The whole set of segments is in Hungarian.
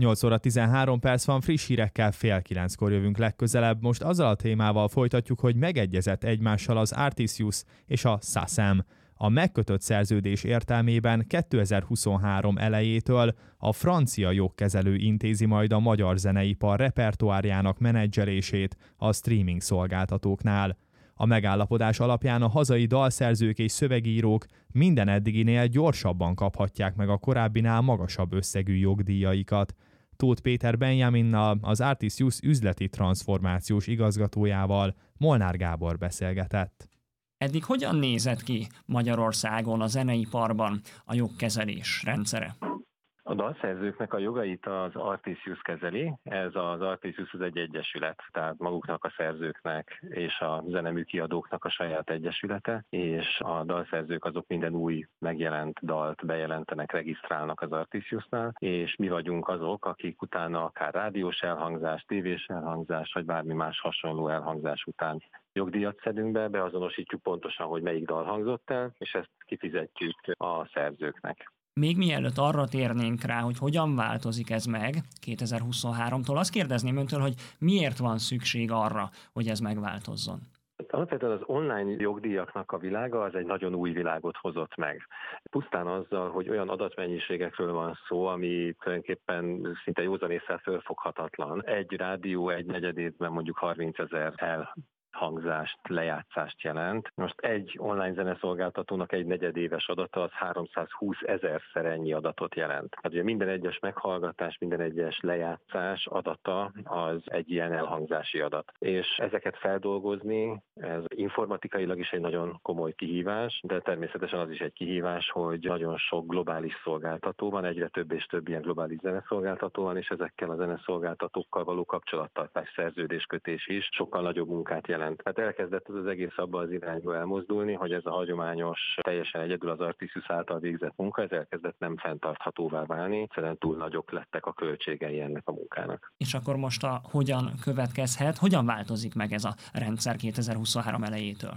8 óra 13 perc van, friss hírekkel 8:30 jövünk legközelebb. Most azzal a témával folytatjuk, hogy megegyezett egymással az Artisjus és a SACEM. A megkötött szerződés értelmében 2023 elejétől a francia jogkezelő intézi majd a magyar zeneipar repertoárjának menedzselését a streaming szolgáltatóknál. A megállapodás alapján a hazai dalszerzők és szövegírók minden eddiginél gyorsabban kaphatják meg a korábbinál magasabb összegű jogdíjaikat. Tóth Péter Benjaminnal, az Artisjus üzleti transformációs igazgatójával Molnár Gábor beszélgetett. Eddig hogyan nézett ki Magyarországon a zeneiparban a jogkezelés rendszere? A dalszerzőknek a jogait az Artisjus kezeli, ez az Artisjus az egy egyesület, tehát maguknak a szerzőknek és a zeneműkiadóknak a saját egyesülete, és a dalszerzők azok minden új megjelent dalt bejelentenek, regisztrálnak az Artisjusnál, és mi vagyunk azok, akik utána akár rádiós elhangzás, tévés elhangzás, vagy bármi más hasonló elhangzás után jogdíjat szedünk be, beazonosítjuk pontosan, hogy melyik dal hangzott el, és ezt kifizetjük a szerzőknek. Még mielőtt arra térnénk rá, hogy hogyan változik ez meg 2023-tól, azt kérdezném öntől, hogy miért van szükség arra, hogy ez megváltozzon? Alapvetően az online jogdíjaknak a világa az egy nagyon új világot hozott meg. Pusztán azzal, hogy olyan adatmennyiségekről van szó, ami tulajdonképpen szinte józanésszel fölfoghatatlan. Egy rádió egy negyedében mondjuk 30 000 hangzást, lejátszást jelent. Most egy online zeneszolgáltatónak egy negyedéves adata az 320 000-szer ennyi adatot jelent. Hát ugye minden egyes meghallgatás, minden egyes lejátszás adata az egy ilyen elhangzási adat. És ezeket feldolgozni, ez informatikailag is egy nagyon komoly kihívás, de természetesen az is egy kihívás, hogy nagyon sok globális szolgáltató van, egyre több és több ilyen globális zeneszolgáltató van, és ezekkel a zeneszolgáltatókkal való kapcsolattartás, szerződéskötés is sokkal nagyobb munkát jelent. Tehát elkezdett az egész abba az irányba elmozdulni, hogy ez a hagyományos, teljesen egyedül az Artisjus által végzett munka, ez elkezdett nem fenntarthatóvá válni, egyszerűen túl nagyok lettek a költségei ennek a munkának. És akkor most hogyan következhet, hogyan változik meg ez a rendszer 2023 elejétől?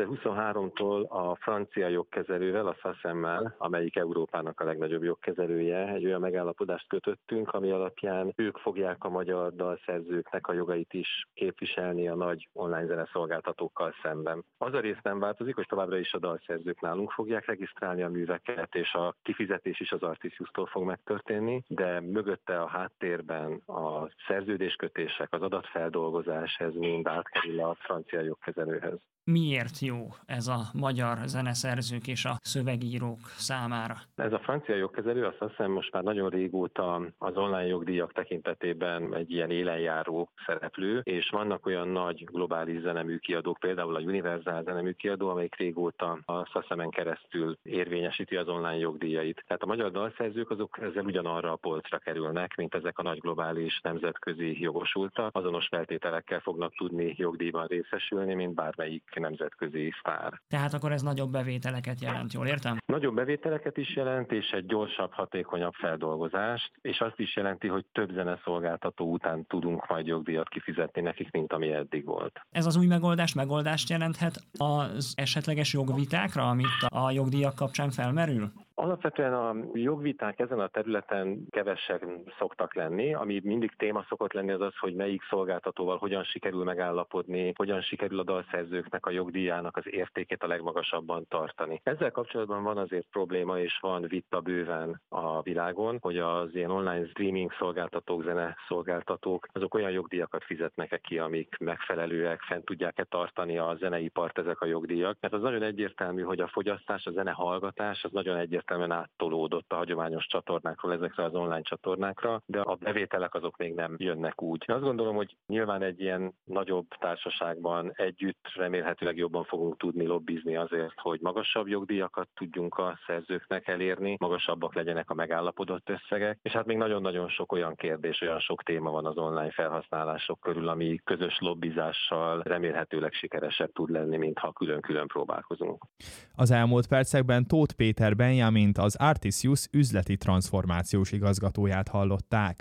2023-tól a francia jogkezelővel, a SACEM-mel, amelyik Európának a legnagyobb jogkezelője, egy olyan megállapodást kötöttünk, ami alapján ők fogják a magyar dalszerzőknek a jogait is képviselni a nagy online zeneszolgáltatókkal szemben. Az a rész nem változik, hogy továbbra is a dalszerzők nálunk fogják regisztrálni a műveket, és a kifizetés is az Artisjustól fog megtörténni, de mögötte a háttérben a szerződéskötések, az adatfeldolgozás, ez mind átkerül a francia jogkezelőhez. Miért jó ez a magyar zeneszerzők és a szövegírók számára? Ez a francia jogkezelő, azt hiszem most már nagyon régóta az online jogdíjak tekintetében egy ilyen élenjáró szereplő, és vannak olyan nagy globális zeneműkiadók, például a Universal zeneműkiadó, amelyik régóta a SACEM-en keresztül érvényesíti az online jogdíjait. Tehát a magyar dalszerzők azok ezzel ugyanarra a polcra kerülnek, mint ezek a nagy globális nemzetközi jogosultak. Azonos feltételekkel fognak tudni jogdíjban részesülni, mint bármelyik nemzetközi sztár. Tehát akkor ez nagyobb bevételeket jelent, jól értem? Nagyobb bevételeket is jelent, és egy gyorsabb, hatékonyabb feldolgozást, és azt is jelenti, hogy több zeneszolgáltató után tudunk majd jogdíjat kifizetni nekik, mint ami eddig volt. Ez az új megoldást jelenthet az esetleges jogvitákra, amit a jogdíjak kapcsán felmerül? Alapvetően a jogviták ezen a területen kevesek szoktak lenni, ami mindig téma szokott lenni az az, hogy melyik szolgáltatóval hogyan sikerül megállapodni, hogyan sikerül a dalszerzőknek a jogdíjának az értékét a legmagasabban tartani. Ezzel kapcsolatban van azért probléma, és van vita bőven a világon, hogy az ilyen online streaming szolgáltatók, zeneszolgáltatók, azok olyan jogdíjakat fizetnek ki, amik megfelelőek, fent tudják-e tartani a zeneipart ezek a jogdíjak. Mert az nagyon egyértelmű, hogy a fogyasztás, a zenehallgatás az nagyon egyértelműen áttolódott a hagyományos csatornákról ezekre az online csatornákra, de a bevételek azok még nem jönnek úgy. Azt gondolom, hogy nyilván egy ilyen nagyobb társaságban együtt remélhetőleg jobban fogunk tudni lobbizni azért, hogy magasabb jogdíjakat tudjunk a szerzőknek elérni, magasabbak legyenek a megállapodott összegek, és hát még nagyon-nagyon sok olyan kérdés, olyan sok téma van az online felhasználások körül, ami közös lobbizással remélhetőleg sikeresebb tud lenni, mintha külön-külön próbálkozunk. Az elmúlt percekben Tóth Péter Benjamint, az Artisjus üzleti transformációs igazgatóját hallották.